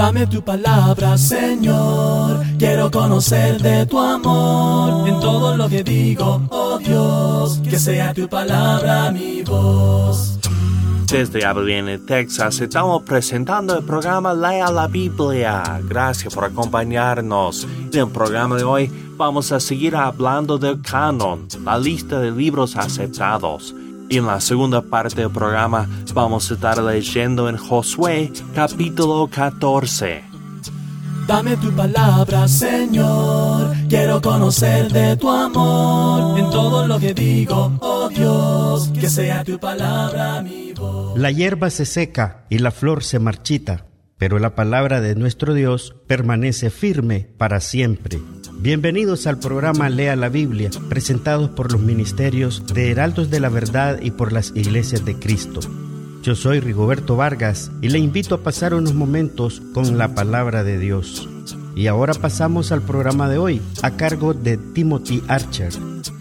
Dame tu palabra, Señor. Quiero conocer de tu amor en todo lo que digo, oh Dios. Que sea tu palabra mi voz. Desde Abilene, Texas, estamos presentando el programa Lea la Biblia. Gracias por acompañarnos. En el programa de hoy vamos a seguir hablando del canon, la lista de libros aceptados. Y en la segunda parte del programa vamos a estar leyendo en Josué capítulo 14. Dame tu palabra, Señor. Quiero conocer de tu amor en todo lo que digo, oh Dios. Que sea tu palabra mi voz. La hierba se seca y la flor se marchita, pero la palabra de nuestro Dios permanece firme para siempre. Bienvenidos al programa Lea la Biblia, presentados por los ministerios de Heraldos de la Verdad y por las Iglesias de Cristo. Yo soy Rigoberto Vargas y le invito a pasar unos momentos con la palabra de Dios. Y ahora pasamos al programa de hoy, a cargo de Timothy Archer.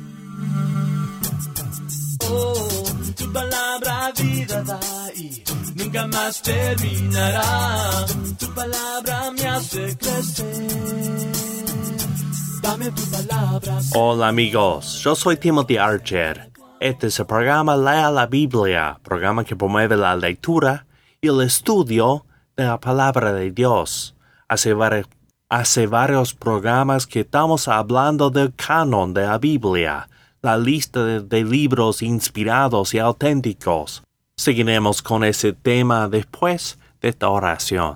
Oh, tu palabra vida da y nunca más terminará. Tu palabra me hace crecer. Dame tu palabra. Hola amigos, yo soy Timothy Archer. Este es el programa Lea la Biblia, programa que promueve la lectura y el estudio de la palabra de Dios. Hace varios programas que estamos hablando del canon de la Biblia, la lista de libros inspirados y auténticos. Seguiremos con ese tema después de esta oración.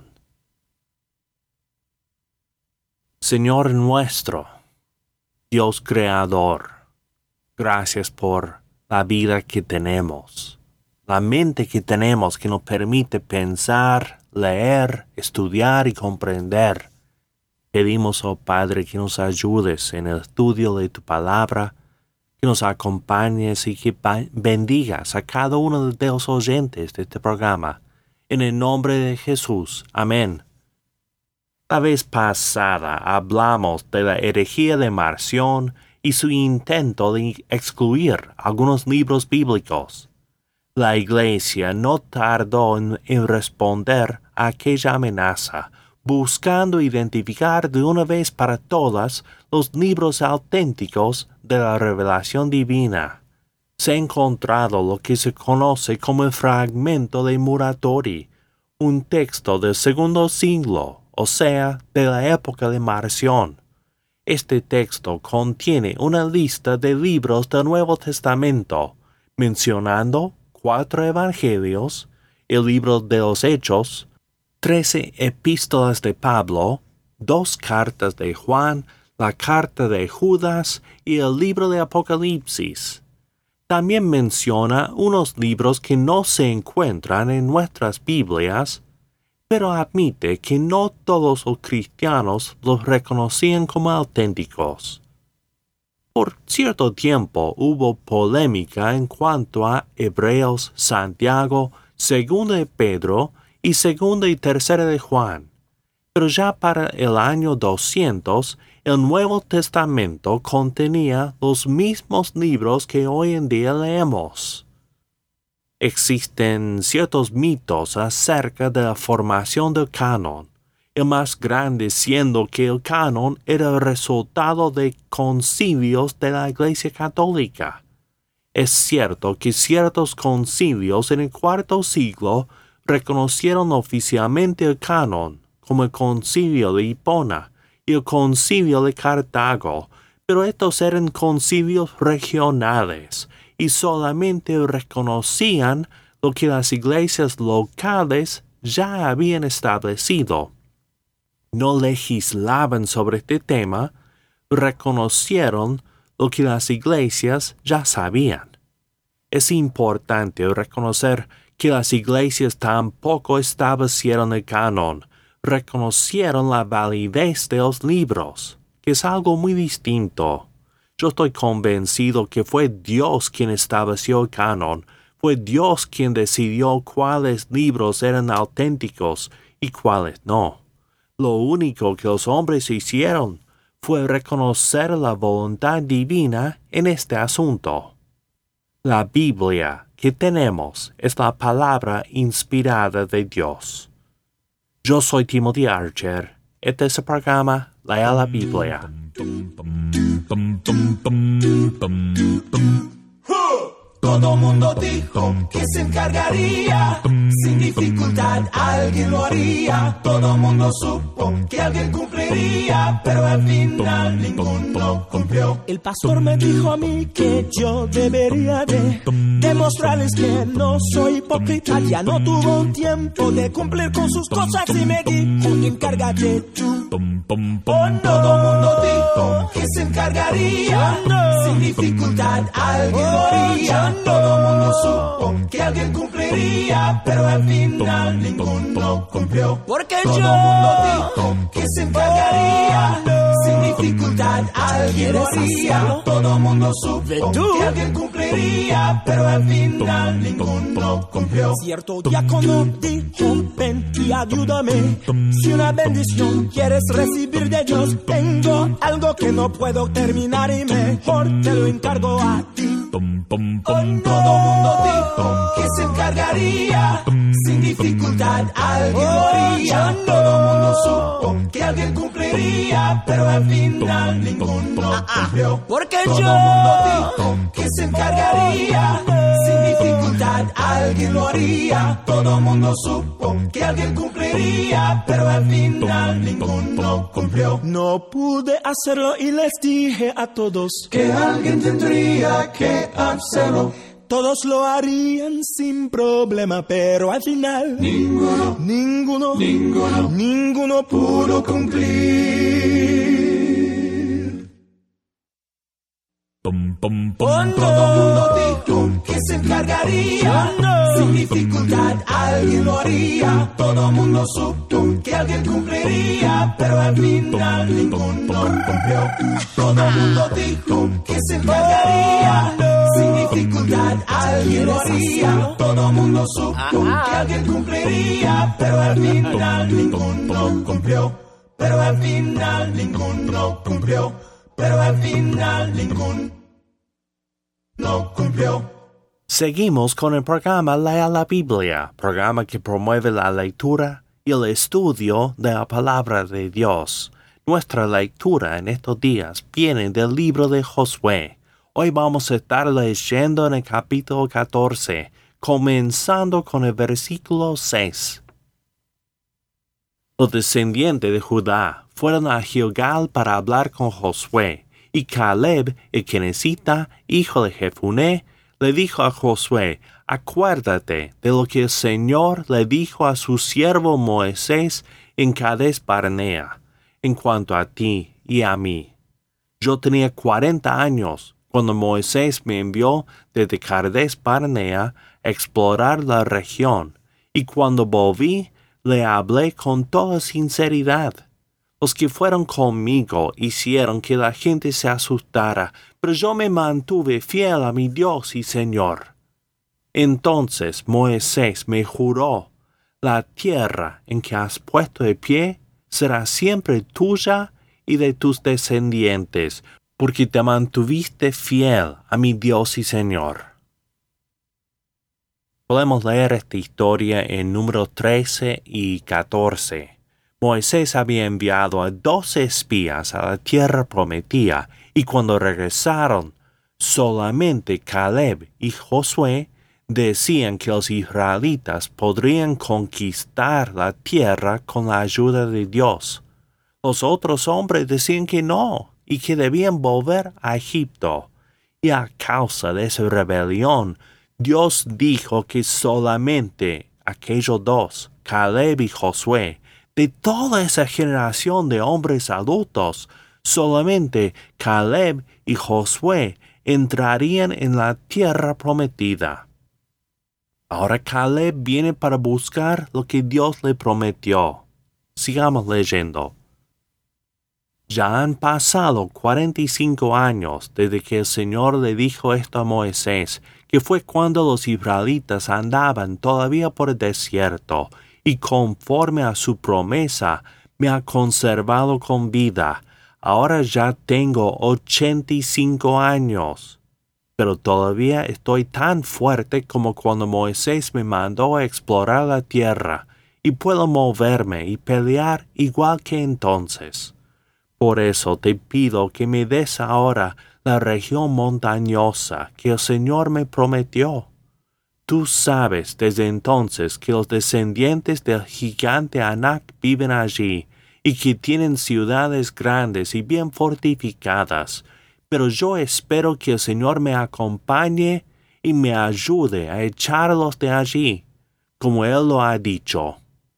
Señor nuestro, Dios Creador, gracias por la vida que tenemos, la mente que tenemos que nos permite pensar, leer, estudiar y comprender. Pedimos, oh Padre, que nos ayudes en el estudio de tu palabra, que nos acompañes y que bendigas a cada uno de los oyentes de este programa. En el nombre de Jesús. Amén. La vez pasada hablamos de la herejía de Marción y su intento de excluir algunos libros bíblicos. La Iglesia no tardó en responder a aquella amenaza, buscando identificar de una vez para todas los libros auténticos de la revelación divina. Se ha encontrado lo que se conoce como el fragmento de Muratori, un texto del segundo siglo, o sea, de la época de Marción. Este texto contiene una lista de libros del Nuevo Testamento, mencionando 4 evangelios, el libro de los Hechos, 13 epístolas de Pablo, 2 cartas de Juan, la carta de Judas y el libro de Apocalipsis. También menciona unos libros que no se encuentran en nuestras Biblias, pero admite que no todos los cristianos los reconocían como auténticos. Por cierto tiempo hubo polémica en cuanto a Hebreos, Santiago, Segunda de Pedro y Segunda y Tercera de Juan, pero ya para el año 200 el Nuevo Testamento contenía los mismos libros que hoy en día leemos. Existen ciertos mitos acerca de la formación del canon, el más grande siendo que el canon era el resultado de concilios de la Iglesia Católica. Es cierto que ciertos concilios en el IV siglo reconocieron oficialmente el canon, como el concilio de Hipona y el concilio de Cartago, pero estos eran concilios regionales y solamente reconocían lo que las iglesias locales ya habían establecido. No legislaban sobre este tema, reconocieron lo que las iglesias ya sabían. Es importante reconocer que las iglesias tampoco establecieron el canon, reconocieron la validez de los libros, que es algo muy distinto. Yo estoy convencido que fue Dios quien estableció el canon, fue Dios quien decidió cuáles libros eran auténticos y cuáles no. Lo único que los hombres hicieron fue reconocer la voluntad divina en este asunto. La Biblia que tenemos es la palabra inspirada de Dios. Yo soy Timothy Archer. Este es el programa Lea la Biblia. Todo mundo dijo que se encargaría, sin dificultad alguien lo haría. Todo mundo supo que alguien cumpliría, pero al final ninguno cumplió. El pastor me dijo a mí que yo debería de demostrarles que no soy hipócrita. Ya no tuvo tiempo de cumplir con sus cosas y me dijo, encárgate tú. Oh, no. Todo mundo dijo que se encargaría, sin dificultad alguien lo haría. Todo mundo supo que alguien cumpliría, pero al final ninguno cumplió. Porque todo mundo dijo que se encargaría, sin dificultad alguien lo haría. Todo mundo supo que alguien cumpliría, pero al final ninguno cumplió. Cierto diácono dijo, ven y ayúdame. Si una bendición quieres recibir de Dios, tengo algo que no puedo terminar y mejor te lo encargo a ti. Todo mundo dijo que se encargaría, sin dificultad alguien lo haría. Todo mundo supo que alguien cumpliría, pero al final ninguno cumplió. Porque todo mundo dijo que se encargaría, sin dificultad alguien lo haría. Todo mundo supo que alguien cumpliría, pero al final ninguno cumplió. No pude hacerlo y les dije a todos que alguien tendría que hacerlo. Todos lo harían sin problema, pero al final ninguno pudo cumplir. Todo mundo dijo que se encargaría, sin dificultad alguien lo haría. Todo mundo supo que alguien cumpliría, pero al final ninguno cumplió. Todo mundo dijo que se encargaría, sin dificultad alguien lo haría. Todo mundo supo que alguien cumpliría, pero al final ninguno cumplió. Pero al final ninguno cumplió. Pero al final ninguno cumplió. Seguimos con el programa Lea la Biblia, programa que promueve la lectura y el estudio de la palabra de Dios. Nuestra lectura en estos días viene del libro de Josué. Hoy vamos a estar leyendo en el capítulo 14, comenzando con el versículo 6. Los descendientes de Judá fueron a Gilgal para hablar con Josué, y Caleb, el kenesita, hijo de Jefuné, le dijo a Josué, acuérdate de lo que el Señor le dijo a su siervo Moisés en Cades Barnea, en cuanto a ti y a mí. Yo tenía 40 años cuando Moisés me envió desde Cades Barnea a explorar la región, y cuando volví, le hablé con toda sinceridad. Los que fueron conmigo hicieron que la gente se asustara, pero yo me mantuve fiel a mi Dios y Señor. Entonces Moisés me juró, la tierra en que has puesto de pie será siempre tuya y de tus descendientes, porque te mantuviste fiel a mi Dios y Señor. Podemos leer esta historia en números 13 y 14. Moisés había enviado a 12 espías a la tierra prometida, y cuando regresaron, solamente Caleb y Josué decían que los israelitas podrían conquistar la tierra con la ayuda de Dios. Los otros hombres decían que no, y que debían volver a Egipto. Y a causa de esa rebelión, Dios dijo que solamente aquellos dos, Caleb y Josué, de toda esa generación de hombres adultos, solamente Caleb y Josué entrarían en la tierra prometida. Ahora Caleb viene para buscar lo que Dios le prometió. Sigamos leyendo. Ya han pasado 45 años desde que el Señor le dijo esto a Moisés, que fue cuando los israelitas andaban todavía por el desierto, y conforme a su promesa me ha conservado con vida. Ahora ya tengo 85 años, pero todavía estoy tan fuerte como cuando Moisés me mandó a explorar la tierra, y puedo moverme y pelear igual que entonces. Por eso te pido que me des ahora la región montañosa que el Señor me prometió. Tú sabes desde entonces que los descendientes del gigante Anak viven allí y que tienen ciudades grandes y bien fortificadas, pero yo espero que el Señor me acompañe y me ayude a echarlos de allí, como Él lo ha dicho.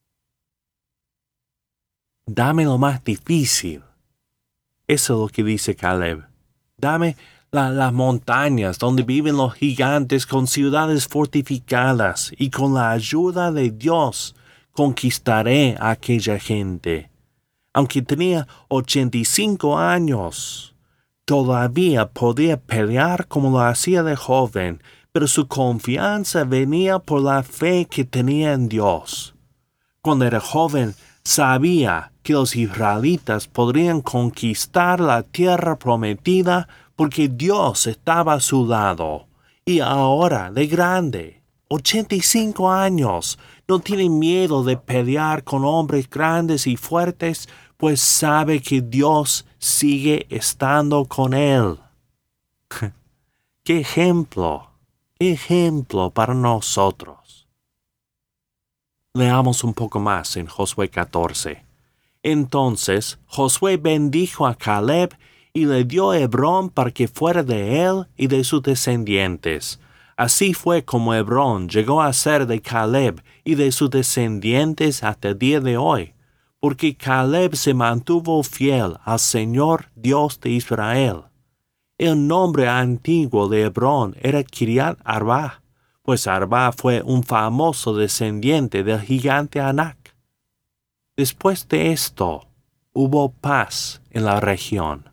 Dame lo más difícil. Eso es lo que dice Caleb. Dame las montañas donde viven los gigantes con ciudades fortificadas, y con la ayuda de Dios conquistaré a aquella gente. Aunque tenía 85 años, todavía podía pelear como lo hacía de joven, pero su confianza venía por la fe que tenía en Dios. Cuando era joven, sabía que los israelitas podrían conquistar la tierra prometida porque Dios estaba a su lado. Y ahora, de grande, 85 años, no tiene miedo de pelear con hombres grandes y fuertes, pues sabe que Dios sigue estando con él. ¡Qué ejemplo! ¡Qué ejemplo para nosotros! Leamos un poco más en Josué 14. Entonces Josué bendijo a Caleb y le dio Hebrón para que fuera de él y de sus descendientes. Así fue como Hebrón llegó a ser de Caleb y de sus descendientes hasta el día de hoy, porque Caleb se mantuvo fiel al Señor Dios de Israel. El nombre antiguo de Hebrón era Kiriat Arba, pues Arba fue un famoso descendiente del gigante Anak. Después de esto, hubo paz en la región.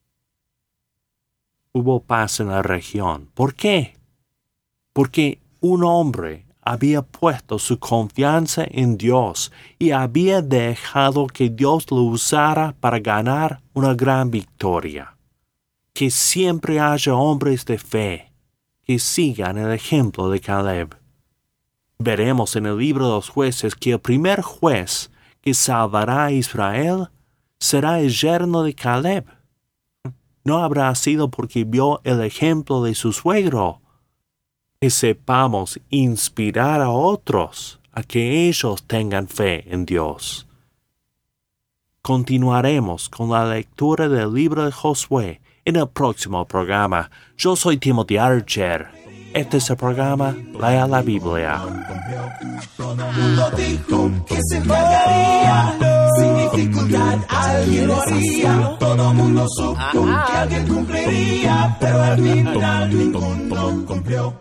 Hubo paz en la región. ¿Por qué? Porque un hombre había puesto su confianza en Dios y había dejado que Dios lo usara para ganar una gran victoria. Que siempre haya hombres de fe que sigan el ejemplo de Caleb. Veremos en el libro de los jueces que el primer juez que salvará a Israel será el yerno de Caleb. No habrá sido porque vio el ejemplo de su suegro. Que sepamos inspirar a otros a que ellos tengan fe en Dios. Continuaremos con la lectura del libro de Josué en el próximo programa. Yo soy Timothy Archer. Este es el programa Lea la Biblia. Todo el mundo dijo que se encargaría. Sin dificultad alguien lo haría. Todo el mundo supo que alguien cumpliría. Pero al final ninguno cumplió.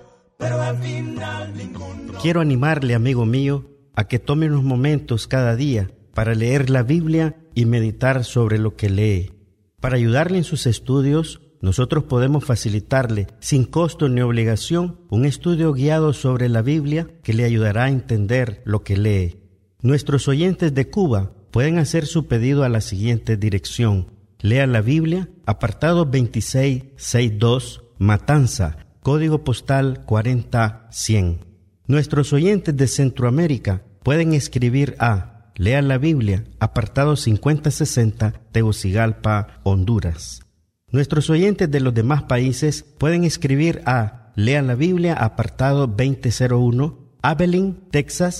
Quiero animarle, amigo mío, a que tome unos momentos cada día para leer la Biblia y meditar sobre lo que lee. Para ayudarle en sus estudios, nosotros podemos facilitarle, sin costo ni obligación, un estudio guiado sobre la Biblia que le ayudará a entender lo que lee. Nuestros oyentes de Cuba pueden hacer su pedido a la siguiente dirección: Lea la Biblia, apartado 2662, Matanza, código postal 40100. Nuestros oyentes de Centroamérica pueden escribir a Lea la Biblia, apartado 5060, Tegucigalpa, Honduras. Nuestros oyentes de los demás países pueden escribir a Lea la Biblia, apartado 2001, Abilene, Texas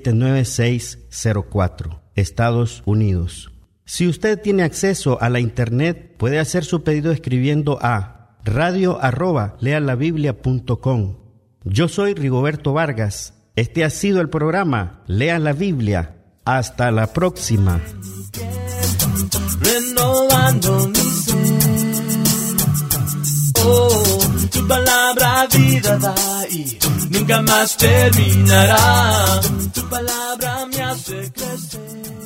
79604, Estados Unidos. Si usted tiene acceso a la internet, puede hacer su pedido escribiendo a radio@lealabiblia.com. Yo soy Rigoberto Vargas. Este ha sido el programa Lea la Biblia. Hasta la próxima. Renovando mi ser. Oh, tu palabra vida da y nunca más terminará. Tu palabra me hace crecer.